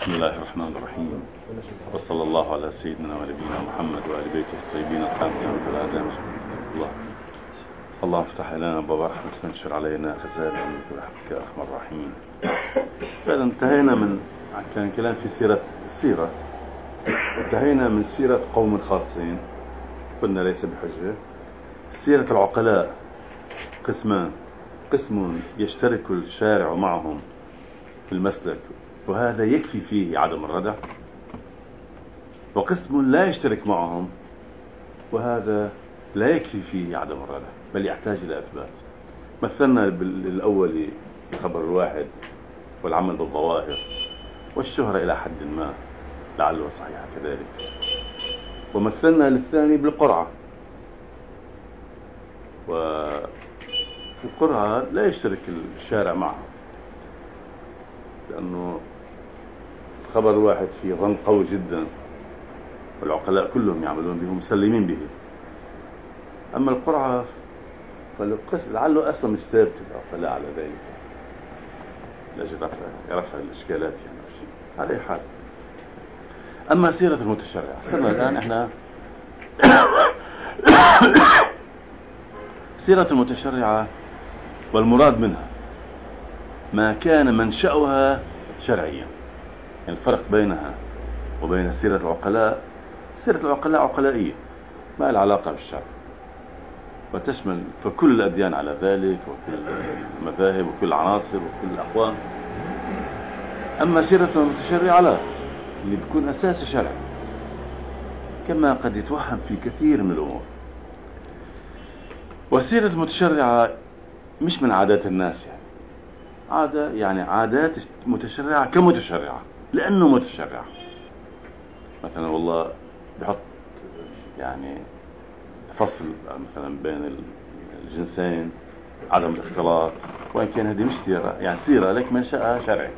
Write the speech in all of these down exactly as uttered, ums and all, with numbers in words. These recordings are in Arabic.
بسم الله الرحمن الرحيم، وصلى الله على سيدنا ونبينا محمد وآل بيته الطيبين الطاهرين والآدم. الله اللهم افتح لنا باب رحمتك وانشر علينا خزائن علمك برحمتك يا أرحم الراحمين. فعلا انتهينا من كان كلام في سيرة السيرة انتهينا من سيرة قوم خاصين قلنا ليس بحجة. سيرة العقلاء قسمان: قسم يشترك الشارع معهم في المسلك وهذا يكفي فيه عدم الردع، وقسم لا يشترك معهم وهذا لا يكفي فيه عدم الردع بل يحتاج إلى إثبات. مثلنا بالأول خبر الواحد والعمل بالظواهر والشهرة إلى حد ما لعله صحيح كذلك، ومثلنا للثاني بالقرعة، والقرعة لا يشترك الشارع معه لأنه خبر واحد فيه ظن قوي جدا والعقلاء كلهم يعملون به مسلمين به. أما القرعة فلعله أصلا مش ثابت العقلاء على ذلك لأجل رفع الإشكالات يعني على أي حال. أما سيرة المتشرع صرنا الآن إحنا سيرة المتشرعة والمراد منها ما كان منشأها شرعيا. يعني الفرق بينها وبين سيرة العقلاء: سيرة العقلاء عقلائية ما العلاقة بالشرع وتشمل فكل الأديان على ذلك وكل المذاهب وكل العناصر وكل الأقوام. أما سيرة المتشرعة لا، اللي بيكون أساس شرع كما قد يتوهم في كثير من الأمور. وسيرة المتشرعة مش من عادات الناس، يعني عادة يعني عادات متشرعة كمتشرعة لأنه متشرع. مثلا والله بحط يعني فصل مثلا بين الجنسين، عدم الاختلاط، وإن كان هذه مش سيرة يعني سيرة لك منشأها شرعي.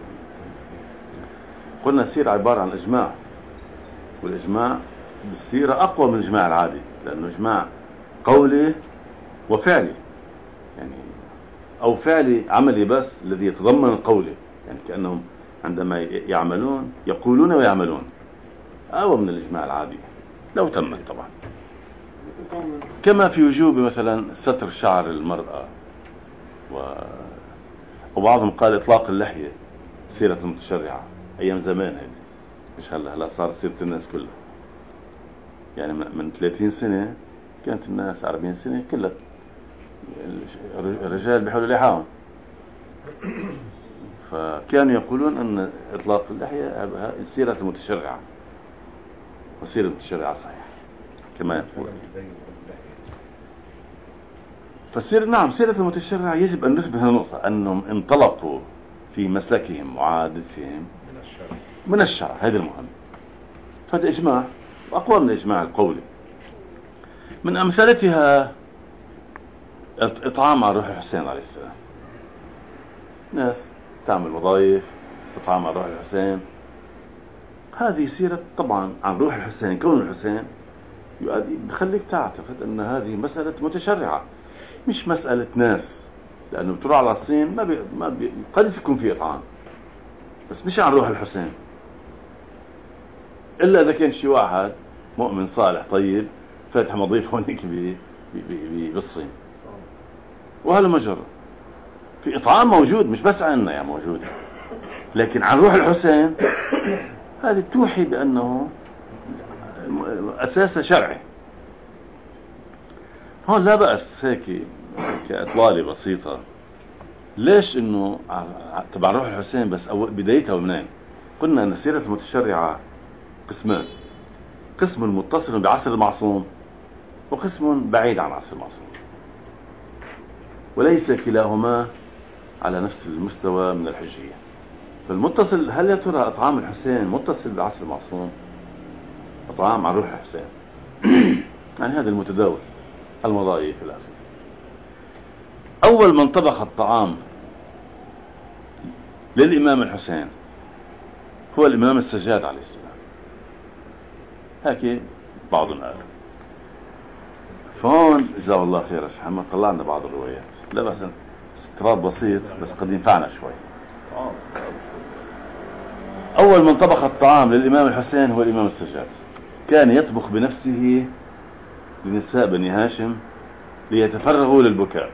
قلنا السيرة عبارة عن إجماع، والإجماع بالسيرة أقوى من الإجماع العادي لأنه إجماع قولي وفعلي، يعني أو فعلي عملي بس الذي يتضمن قولي، يعني كأنهم عندما يعملون يقولون ويعملون، أقوى من الإجماع العادي لو تمت طبعا. كما في وجوب مثلا ستر شعر المرأة و... وبعضهم قال إطلاق اللحية سيرة المتشرعة أيام زمان، هذه مش هلا هلا صار سيرة الناس كلها. يعني من ثلاثين سنة كانت الناس أربعين سنة كلها الرجال بيحولوا لحاهم، فكانوا يقولون أن إطلاق اللحية سيرة المتشرعة وسيرة المتشرعة صحيح كما يقول. فسير نعم سيرة المتشرعة يجب أن نثبت النقطة أنهم انطلقوا في مسلكهم وعادتهم من الشرع، هذا المهم. فهذا إجماع وأقوى من الإجماع القولي. من أمثلتها إطعام على روح الحسين عليه السلام. ناس تعمل وظائف إطعام على روح الحسين، هذه سيرة طبعا عن روح الحسين. كون الحسين بخليك تعتقد أن هذه مسألة متشرعة مش مسألة ناس، لأنه بتروح على الصين ما بي ما بي قد يكون في إطعام بس مش عن روح الحسين، إلا إذا كان شي واحد مؤمن صالح طيب فاتح مضيف هونيك بالصين وهذا مجرد في إطعام موجود مش بس عنا يعني موجود، لكن عن روح الحسين هذه توحي بأنه أساس شرعي. هون لا بأس هيك كإطلالة بسيطة. ليش إنه تبع روح الحسين بس أو بدايتها ومنين؟ قلنا أن سيرة المتشرعة قسمان: قسم متصل بعصر المعصوم وقسم بعيد عن عصر المعصوم، وليس كلاهما على نفس المستوى من الحجية. فالمتصل هل يا ترى أطعام الحسين متصل بعصر المعصوم؟ أطعام عن روح الحسين يعني هذا المتداول المضائي في الآخر. أول من طبخ الطعام للإمام الحسين هو الإمام السجاد عليه السلام، هكي بعض الآن. فهون جزاه الله خير يا شيخ محمد طلعنا بعض الروايات، لا بس استطراد بسيط بس قد ينفعنا شوي. أول من طبخ الطعام للإمام الحسين هو الإمام السجاد. كان يطبخ بنفسه لنساء بني هاشم ليتفرغوا للبكاء.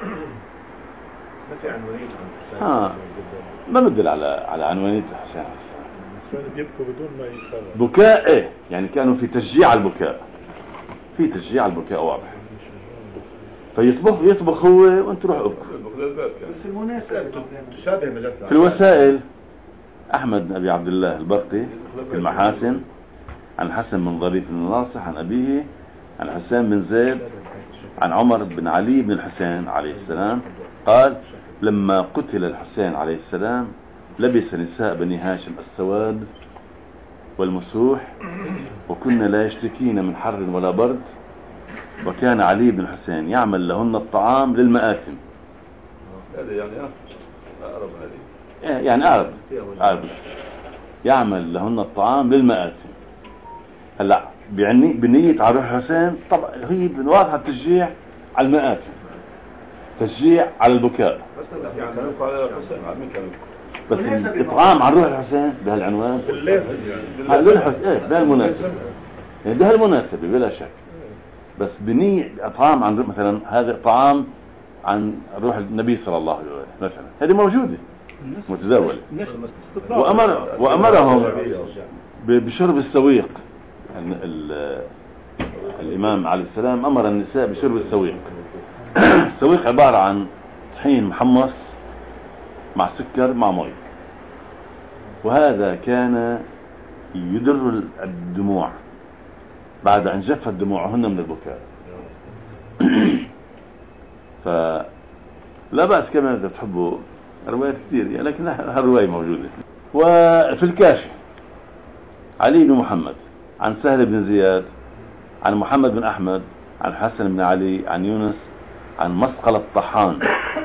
ما في عنوانية عن الحسين. ها ما بدل على على عنوانية الحسين عليه السلام. النسوان بيبكوا بدون ما يتفرغ. بكاء إيه يعني كانوا في تشجيع على البكاء، في تشجيع على البكاء واضح. فيطبخ يطبخ هو وانت روح ابكوا. بس المناسبة تشابه مجلس في الوسائل أحمد بن أبي عبد الله البرقي في المحاسن عن حسن بن ظريف الناصح عن أبيه عن حسين بن زيد عن عمر بن علي بن الحسين عليه السلام قال: لما قتل الحسين عليه السلام لبس نساء بني هاشم السواد والمسوح وكنا لا يشتكين من حر ولا برد، وكان علي بن الحسين يعمل لهن الطعام للمآتم. هذا يعني أقرب هذه يعني أقرب أقرب يعمل لهن الطعام للمآتم. هلا بعني بنية على روح الحسين طبعا هي واضحة التشجيع على المآتم، تشجيع على البكاء. بس الإطعام عن روح الحسين بهالعنوان ايه بهالمناسبة يعني بهالمناسبة بلا شك. بس بنية إطعام عن مثلا هذا إطعام عن روح النبي صلى الله عليه وسلم مثلا، هذه موجودة متزاولة. وأمر وأمرهم بشرب السويق. يعني الإمام عليه السلام أمر النساء بشرب السويق. السويق عبارة عن طحين محمص مع سكر مع مي، وهذا كان يدر الدموع بعد أن جفت دموعهن من البكاء. فلا بأس كمان إذا بتحبوا روايات كثير يعني، لكن هالرواية موجودة. وفي الكاشف علي بن محمد عن سهل بن زياد عن محمد بن أحمد عن حسن بن علي عن يونس عن مسقل الطحان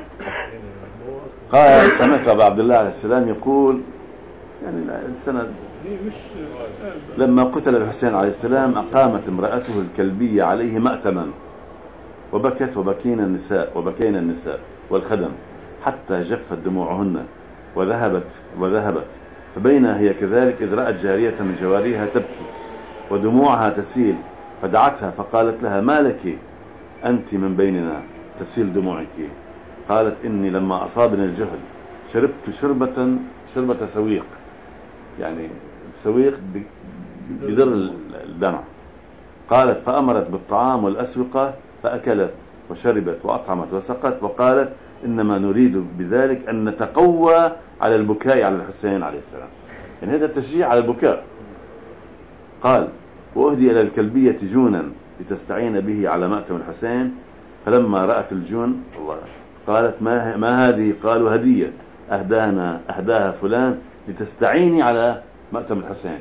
قال: سمعت أبا عبد الله عليه السلام يقول، يعني السند، لما قتل الحسين عليه السلام أقامت امرأته الكلبية عليه مأتما وبكت وبكينا النساء وبكينا النساء والخدم حتى جفت دموعهن وذهبت وذهبت فبينها هي كذلك إذ رأت جارية من جواريها تبكي ودموعها تسيل، فدعتها فقالت لها: ما لك أنت من بيننا تسيل دموعك؟ قالت: إني لما أصابني الجهد شربت شربة شربة سويق، يعني السويق بدر الدمع. قالت: فأمرت بالطعام والأسوقة فأكلت وشربت وأطعمت وسقت، وقالت: إنما نريد بذلك أن نتقوى على البكاء على الحسين عليه السلام. يعني هذا التشجيع على البكاء. قال: وأهدي إلى الكلبية جونا لتستعين به على مأتم الحسين، فلما رأت الجون الله قالت: ما, ما هذه؟ قالوا: هدية أهدانا أهداها فلان لتستعيني على مأتم الحسين.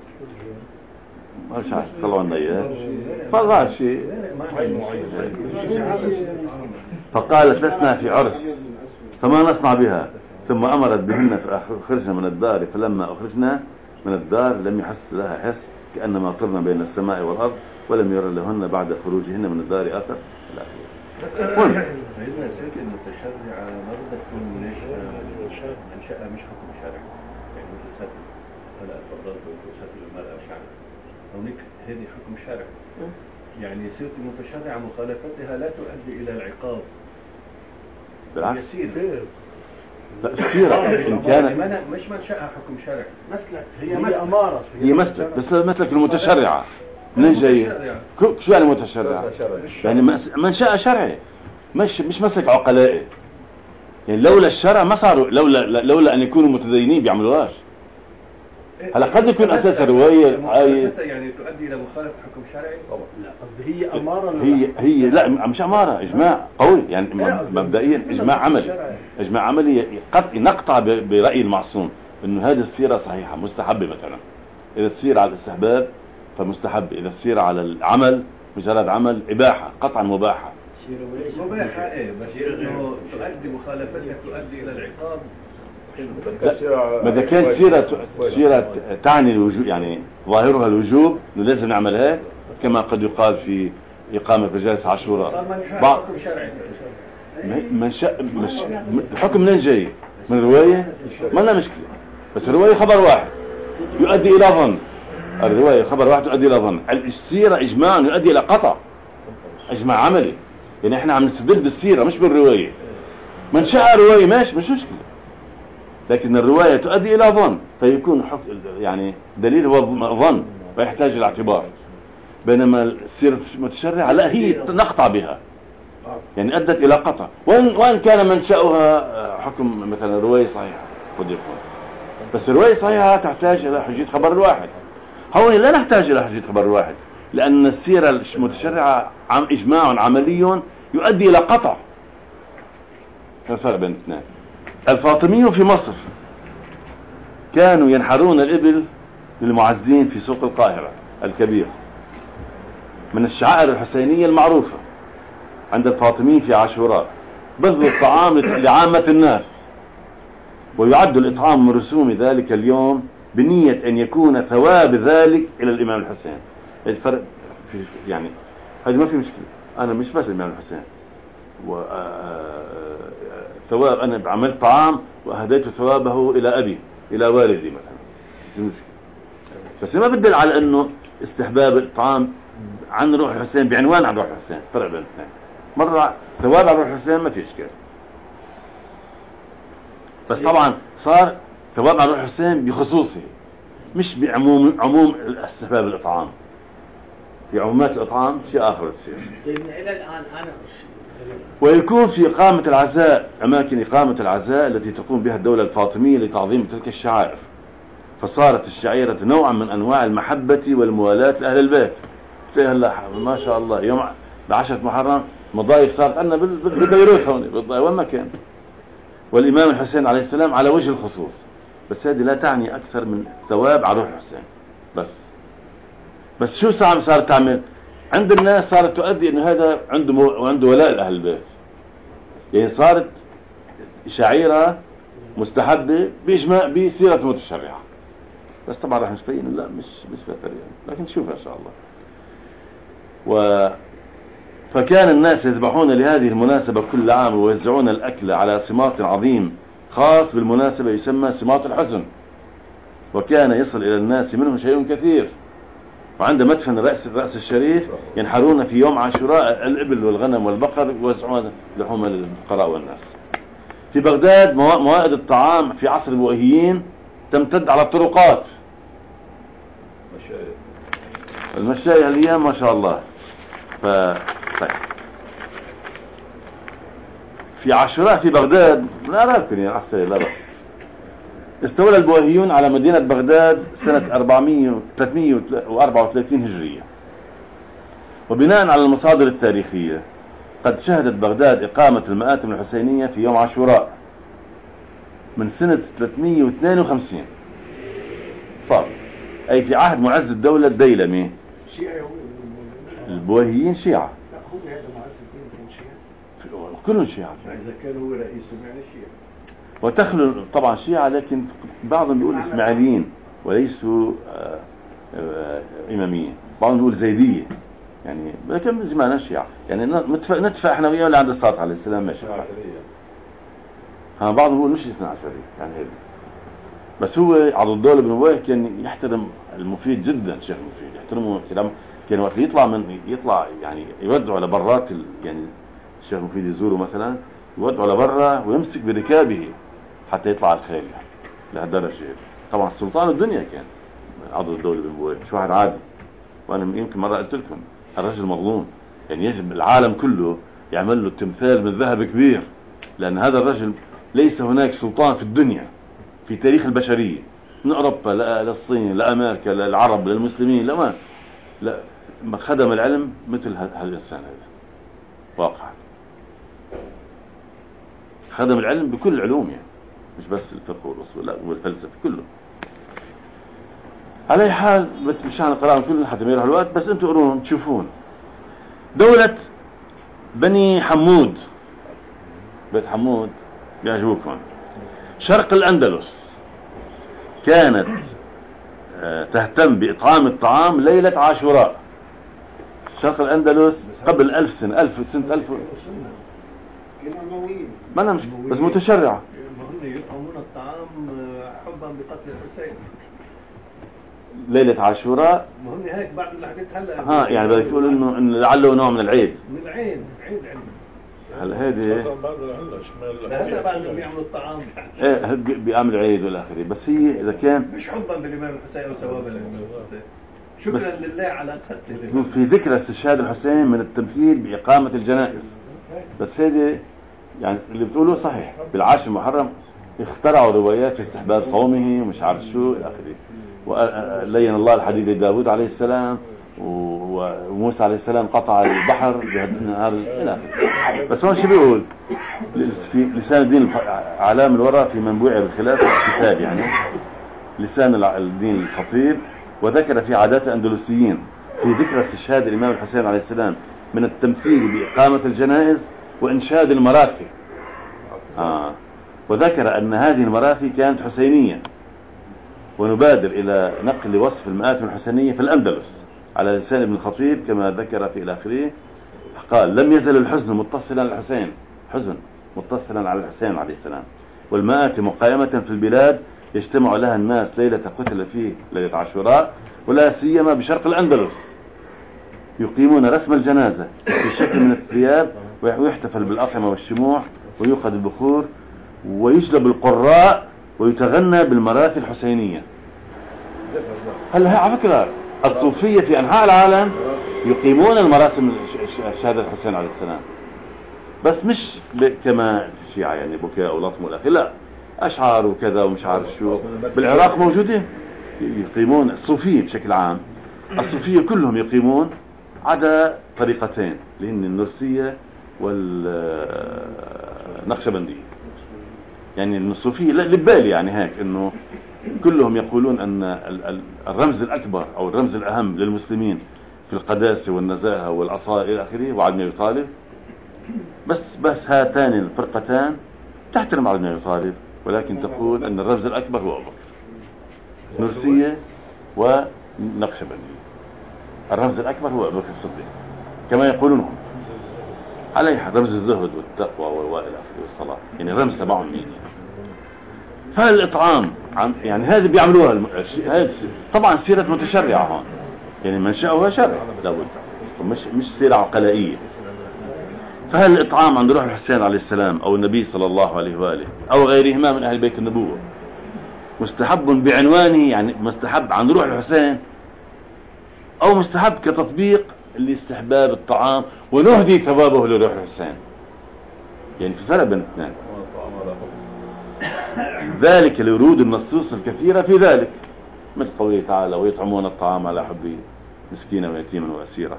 مش عارف طلعوا لنا اياه فضع شيء. فقالت: لسنا في عرس فما نصنع بها. ثم أمرت بهن فأخرجنا من الدار، فلما أخرجنا من الدار لم يحس لها حس، كأنما طرنا بين السماء والأرض، ولم ير لهن بعد خروجهن من الدار أثر. لا سيدنا سيد المتشرعة مرضى تكون ليش أنشأها مش حكم شرعي، يعني مثل سفل هلا تفضلت سفل المرأة شعر هونيك هذه حكم شرعي، يعني سيرة المتشرعة مخالفتها لا تؤدي إلى العقاب بالعكس يسير. لا كثيرة إن كان مش منشأها حكم شرعي، مسلك، هي مسلك أمارة، هي مسلك، بس مسلك المتشرعة منين جاي؟ شو يعني متشرعة؟ يعني منشأ شرعي، مش مش مسلك عقلائي. يعني لولا الشرع ما صاروا، لولا لولا أن يكونوا متدينين بيعملوهاش. هلا قد يكون أساس الرواية يعني تؤدي إلى مخالفة حكم شرعي طبعا. لا قصدي هي أمارة، هي هي لا مش أمارة، إجماع قوي يعني مبدئيا إجماع عملي، إجماع عملي قد نقطع برأي المعصوم إنه هذه السيرة صحيحة مستحبة. مثلا إذا السيرة على الاستحباب فمستحب، إذا السيرة على العمل مجرد عمل إباحة قطعا مباحة. مباحة إيه بس إنه تؤدي مخالفتها تؤدي إلى العقاب. إذا كانت سيرة سيرة تعني الوجوب، يعني ظاهرها الوجوب إنه لازم نعمل هيك، كما قد يقال في إقامة مجالس عاشوراء. بعض حكم شرعي منشأ مش الحكم منين جاي؟ من الرواية؟ ما لنا مشكلة، بس الرواية خبر واحد. يؤدي إلى ظن. الرواية خبر واحد يؤدي إلى ظن. السيرة إجماع يؤدي إلى قطع، إجماع عملي. يعني إحنا عم نستدل بالسيرة مش بالرواية. من شاء رواية ماشي مش مشكلة، لكن الرواية تؤدي إلى ظن، فيكون حكم يعني دليل هو ظن ويحتاج إلى اعتبار. بينما السيرة المتشرعة لا، هي نقطع بها، يعني أدت إلى قطع، وإن, وإن كان منشأها حكم مثلا رواية صحيحة قد يكون، بس الرواية صحيحة تحتاج إلى حجية خبر الواحد. هون لا نحتاج إلى حجية خبر الواحد، لأن السيرة المتشرعة عم إجماع عملي يؤدي إلى قطع. الفرق بين الاثنين. الفاطميون في مصر كانوا ينحرون الإبل للمعزين في سوق القاهرة الكبير، من الشعائر الحسينية المعروفة عند الفاطميين في عاشوراء. بذلوا الطعام لعامة الناس، ويعد الإطعام من رسوم ذلك اليوم بنية أن يكون ثواب ذلك إلى الإمام الحسين. الفرق في يعني هذه ما في مشكلة، أنا مش بس الإمام الحسين ثواب، أنا عملت طعام وأهديت ثوابه إلى أبي إلى والدي مثلا، بس ما بدل على أنه استحباب الطعام عن روح الحسين بعنوان عن روح الحسين. فرق بين الاثنين. مرة ثواب عن روح الحسين ما في إشكال، بس طبعا صار ثواب عن روح الحسين بخصوصه مش بعموم عموم استحباب الإطعام. في عمومات الإطعام شيء آخر تصير. إلى الآن أنا ويكون في إقامة العزاء أماكن إقامة العزاء التي تقوم بها الدولة الفاطمية لتعظيم تلك الشعائر، فصارت الشعيرة نوعا من أنواع المحبة والموالاة لأهل البيت. هلا ما شاء الله يوم بعشرة محرم مضايف صارت عندنا بالبيروت هون وين ما كان، والإمام الحسين عليه السلام على وجه الخصوص. بس هذه لا تعني أكثر من ثواب على روح الحسين بس. بس شو صار صارت تعمل عند الناس؟ صارت تؤدي إنه هذا عنده مو... عنده ولاء لأهل البيت، يعني صارت شعيرة مستحبة بإجماع بسيرة متشرعة. بس طبعا راح نبين لا مش مش فترة يعني، لكن نشوفها إن شاء الله. و فكان الناس يذبحون لهذه المناسبة كل عام ويوزعون الأكل على سماط عظيم خاص بالمناسبة يسمى سماط الحزن، وكان يصل إلى الناس منه شيء كثير. وعند مدفن رأس الرأس الشريف ينحرون في يوم عاشوراء الإبل والغنم والبقر ويوزعون لحوم للفقراء والناس. في بغداد موائد الطعام في عصر البويهيين تمتد على الطرقات. المشاية الأيام ما شاء الله. ف... طيب. في عاشوراء في بغداد لا راكن يا عسى لا بأس. استولى البويهيون على مدينة بغداد سنة أربعمائة ثلاثمائة وأربعة وثلاثين هجرية، وبناء على المصادر التاريخية قد شهدت بغداد إقامة المآتم الحسينية في يوم عاشوراء من سنة ثلاثمائة واثنين وخمسين صار، أي في عهد معز الدولة الديلمي. شيعة البويهيين شيعة، لا هو هذا معز الدين كان شيعة، كلهم شيعة. إذا كان هو رئيسهم يعني شيعة، وتخلو طبعا شيعة، لكن بعضهم يقول إسماعيليين وليسوا آآ آآ إماميين، بعضهم يقول زيدية يعني، لكن زمان الشيعة يعني نتفق نتفق احنا وياه لعند الصادق عليه السلام ماشي. ها بعضهم يقول مش اثنا عشرية يعني هيك. بس هو عبد الدولة بن بويه كان يحترم المفيد جدا، الشيخ المفيد يحترمه احترام، كان وقت يطلع من يطلع يعني يودعوا على برات يعني الشيخ المفيد يزوره مثلا يودعوا على برا ويمسك بركابه حتى يطلع الخيل لهالدرجة. طبعا السلطان الدنيا كان عبد الدولة بن بويه مش واحد عادي. وانا يمكن مرة قلت لكم الرجل مظلوم، يعني يجب العالم كله يعمل له تمثال من ذهب كبير، لأن هذا الرجل ليس هناك سلطان في الدنيا في تاريخ البشرية من أوروبا للصين لأمريكا للعرب للمسلمين لما لا خدم العلم مثل هالإنسان هذا. واقع خدم العلم بكل العلوم يعني، مش بس الفقه والأصول لا والفلسفة كله. على أي حال مش عن القراءة كله حتى ما يروح الوقت، بس أنتوا قرون تشوفون دولة بني حمود، بيت حمود يعجبكم. شرق الأندلس كانت تهتم بإطعام الطعام ليلة عاشوراء. شرق الأندلس قبل ألف سنة ألف سنة ألف ما أنا مش بس متشرعة. هم يطعمون الطعام حبا بقتل الحسين. ليلة عاشوراء. ما هن هيك بعد اللي حكيت هلا. ها يعني بدك تقول انه انه لعله نوع من العيد. من العيد، عيد عيد. هلا هيدي هلا بعد ما بيعملوا الطعام. ايه بيعملوا عيد والى اخره، بس هي اذا كان مش حبا بالامام الحسين او ثوابا للامام الحسين. شكرا لله على قتله. في ذكرى استشهاد الحسين من التمثيل بإقامة الجنائز. بس هيدي يعني اللي بتقوله صحيح. بالعاشر محرم اخترعوا روايات في استحباب صومه ومش عارف شو الى اخره. ولين الله الحديد لداود عليه السلام، وموسى عليه السلام قطع البحر بهذا الى اخره. بس هون شو بيقول في لسان الدين علام الورى في منبوع بالخلاف الكتاب، يعني لسان الدين الخطيب، وذكر في عادات الأندلسيين في ذكرى استشهاد الإمام الحسين عليه السلام من التمثيل بإقامة الجنائز وإنشاد المراثي. آه. وذكر أن هذه المراثي كانت حسينية، ونبادر إلى نقل وصف المآتم الحسينية في الأندلس على لسان ابن الخطيب كما ذكر في الآخرين. قال: لم يزل الحزن متصلا على الحسين، حزن متصلا على الحسين عليه السلام، والمآتم قائمة في البلاد يجتمع لها الناس ليلة قتل فيه ليلة عاشوراء، ولا سيما بشرق الأندلس، يقيمون رسم الجنازة بشكل من الثياب، ويحتفل بالأطعمة والشموع، ويؤخذ البخور، ويجلب القراء، ويتغنى بالمراثي الحسينية. هل على فكرة الصوفية في أنحاء العالم يقيمون المراسم شهادة الحسين عليه السلام، بس مش كما الشيعة يعني بكاء ولطم والأخي، لا، أشعار وكذا ومش عارف شو. بالعراق موجودين يقيمون الصوفية بشكل عام، الصوفية كلهم يقيمون عدا طريقتين اللي هن النرسية والنقشبندية. يعني الصوفية لبالي يعني هيك انه كلهم يقولون ان الرمز الاكبر او الرمز الاهم للمسلمين في القداسة والنزاهة والعصا الى اخره وعلي بن ابي طالب. بس بس هاتان الفرقتان تحترم علي بن ابي طالب، ولكن تقول ان الرمز الاكبر هو ابو بكر، نرسية ونقشبندية. الرمز الاكبر هو ابو بكر الصديق كما يقولون هم. عليه رمز الزهد والتقوى والى اخره والصلاة، يعني رمز تبعهم مين يعني. فالإطعام يعني هذه بيعملوها الم... هذه طبعا سيرة متشرعة هون، يعني منشأها شرع لابد، مش مش سيرة عقلائية. فهل الإطعام عند روح الحسين عليه السلام أو النبي صلى الله عليه وآله أو غيرهما من أهل بيت النبوة مستحب بعنوانه، يعني مستحب عند روح الحسين، أو مستحب كتطبيق لاستحباب الطعام ونهدي ثوابه لروح الحسين؟ يعني في فرق بين الاثنين. ذلك لورود النصوص الكثيرة في ذلك، مثل قوله تعالى: ويطعمون الطعام على حبه مسكينا ويتيما وأسيرا.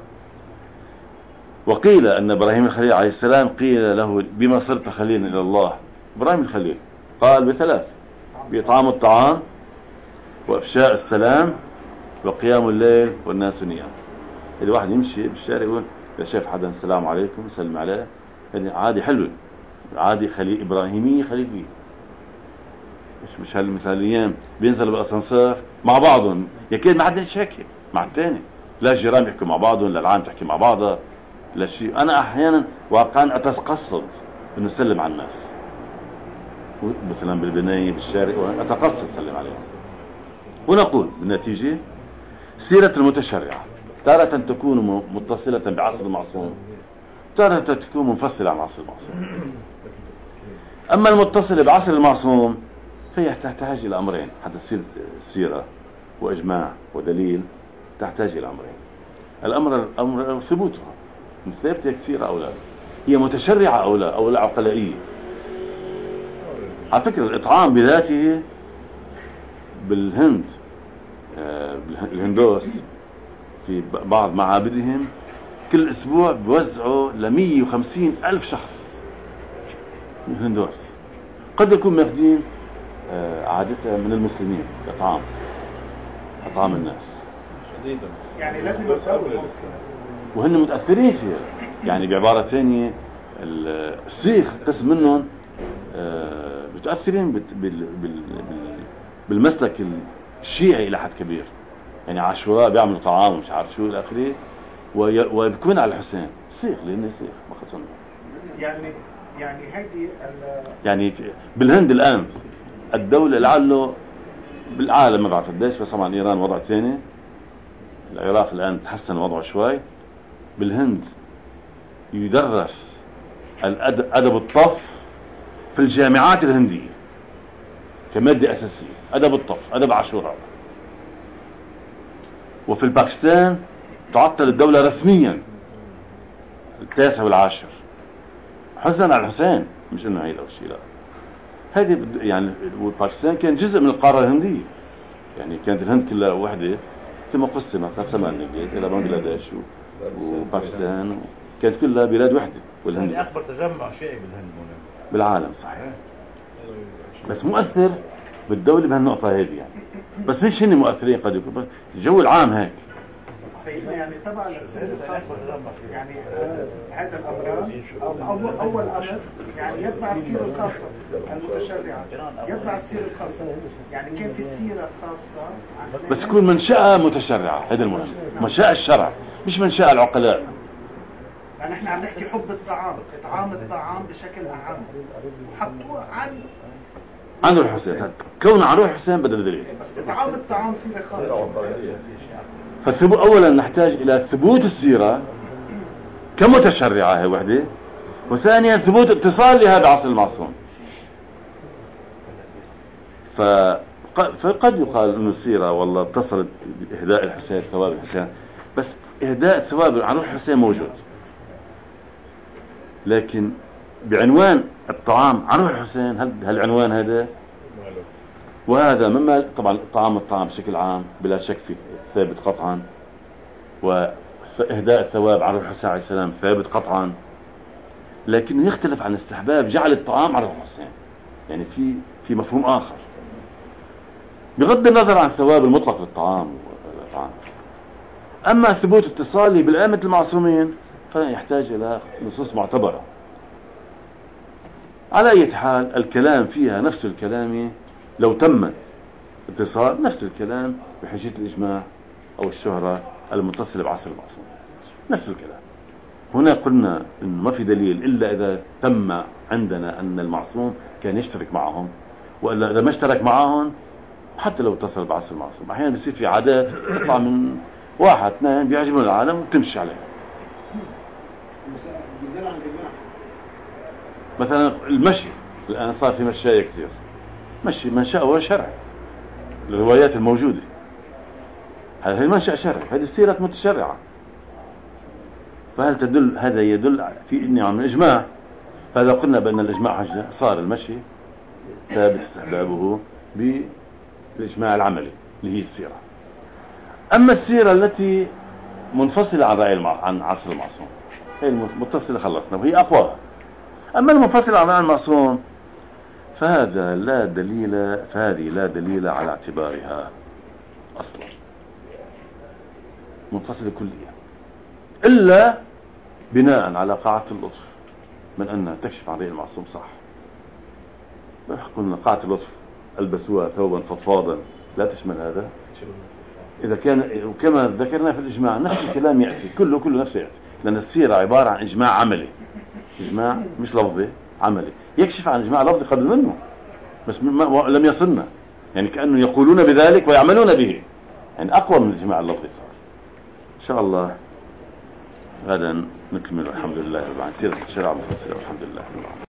وقيل أن إبراهيم الخليل عليه السلام قيل له: بما صرت خليلا إلى الله؟ إبراهيم الخليل قال بثلاث: بإطعام الطعام، وإفشاء السلام، وقيام الليل والناس نيام. إذا واحد يمشي بالشارع يقول إذا شاف حدا السلام عليكم سلم عليه، يعني عادي حلو، عادي خليل إبراهيمية خليلية. مش مش هالمثاليين بينزلوا بالاسانسير مع بعضهم، يكاد ما حدش هيك مع الثاني، لا الجيران بيحكوا مع بعضهم، لا العام تحكي مع بعضها، لا شيء. انا احيانا واقعا اتقصد انه اسلم على الناس مثلا بالبنايه بالشارع، اتقصد اسلم عليهم. ونقول بالنتيجه سيره المتشرعه تارة تكون متصله بعصر المعصوم، تارة تكون منفصله عن عصر المعصوم. اما المتصله بعصر المعصوم فهي تحتاج إلى أمرين حتى تصير سيرة وإجماع ودليل، تحتاج إلى أمرين. الأمر الأمر ثبوتها، ثابتة كثيرة أو لا، هي متشرعة أو لا، أو لا عقلائية. على فكرة الإطعام بذاته بالهند، بالهندوس في بعض معابدهم كل أسبوع بوزعوا لمية وخمسين ألف شخص من الهندوس، قد يكون ماخذين عادتها من المسلمين كطعام، أطعام الناس يعني لازم يصاروا للإسلام وهن متأثرين فيها. يعني بعبارة ثانية السيخ قسم منهم متأثرين بالمسلك الشيعي إلى حد كبير، يعني عاشوراء بيعملوا طعام ومش عارف شو إلى آخره، ويبكون على الحسين سيخ لأنه سيخ ما خصنا. يعني يعني هذه يعني بالهند الآن الدولة لعله بالعالم ما بعرف قديش، بس طبعا إيران وضع ثاني، العراق الآن تحسن وضعه شوي. بالهند يدرس أدب الطف في الجامعات الهندية كمادة أساسية، أدب الطف، أدب عاشوراء. وفي الباكستان تعطل الدولة رسميا التاسع والعاشر حزنا على الحسين، مش انه هيدا الشيء، لا هذه يعني. والباكستان كان جزء من القارة الهندية، يعني كانت الهند كلها وحدة، ثم قسمت قسمها الانجليز الى بنغلاديش وباكستان، كانت كلها بلاد وحدة. والهند اكبر تجمع شيعي بالهند بالعالم صحيح، بس مؤثر بالدولة بهالنقطة هذه يعني، بس مش هن مؤثرين، قد يكون الجو العام هيك. سيدنا يعني تبع السير الخاصة، يعني هذا الأمران أول أول أمر يعني يتبع السيرة الخاصة المتشرعة، يتبع السيرة الخاصة، يعني كان في سيرة خاصة بس تكون منشأة متشرعة، هذا المهم، منشأة الشرع مش منشأة العقلاء. يعني احنا عم نحكي حب الطعام، إطعام الطعام بشكل أعم، وحطوه عن عن روح الحسين، كون عن روح الحسين بدل دليل، بس إطعام الطعام سيرة خاصة. فالثبوت أولا نحتاج إلى ثبوت السيرة كمتشرعة هي وحدة، وثانيا ثبوت اتصال لهذا العصر المعصوم. فقد يقال أن السيرة والله اتصلت بإهداء الحسين، ثواب الحسين، بس إهداء ثواب عن روح الحسين موجود، لكن بعنوان الطعام عن روح الحسين هالعنوان هذا، وهذا مما طبعا الطعام الطعام بشكل عام بلا شك في ثابت قطعا، وإهداء الثواب عن روح الحسين عليه السلام ثابت قطعا، لكنه يختلف عن استحباب جعل الطعام عن روح الحسين، يعني في في مفهوم آخر بغض النظر عن الثواب المطلق للطعام والطعام. أما ثبوت اتصالي بالأئمة المعصومين فيحتاج إلى نصوص معتبرة. على أي حال الكلام فيها نفس الكلام لو تم اتصال، نفس الكلام بحجية الإجماع أو الشهرة المتصلة بعصر المعصوم، نفس الكلام. هنا قلنا إنه ما في دليل إلا إذا تم عندنا أن المعصوم كان يشترك معهم، وإلا إذا ما اشترك معهم حتى لو اتصل بعصر المعصوم. أحيانا بيصير في عادات تطلع من واحد اثنين بيعجبون العالم وتمشي عليه. مثلا المشي الآن صار في مشاية كثير، مشي منشأ هو شرع، الروايات الموجودة هذا هي منشأ شرع، هذه السيرة متشرعة. فهل تدل هذا يدل في إني عن الإجماع؟ فإذا قلنا بأن الإجماع حجة صار المشي ثابت استحبابه بالإجماع العملي اللي هي السيرة. أما السيرة التي منفصلة عن رأي عن عصر المعصوم هي المتصلة خلصنا وهي أقوى. أما المنفصلة عن رأي المعصوم فهذا لا دليل، فهذه لا دليل على اعتبارها أصلا، منفصلة كليا، إلا بناء على قاعدة اللطف من أنها تكشف عن رأي المعصوم صح. قلنا قاعدة اللطف البسوها ثوبا فضفاضا لا تشمل هذا. إذا كان وكما ذكرنا في الإجماع نفس الكلام يأتي كله كله نفسه يأتي، لأن السيرة عبارة عن إجماع عملي، إجماع مش لفظي، عملي، يكشف عن إجماع لفظي قبل منه بس لم يصلنا، يعني كأنه يقولون بذلك ويعملون به، يعني أقوى من الإجماع اللفظي صار. إن شاء الله غدا نكمل الحمد لله عن سيرة الشرع المفصلة والحمد لله.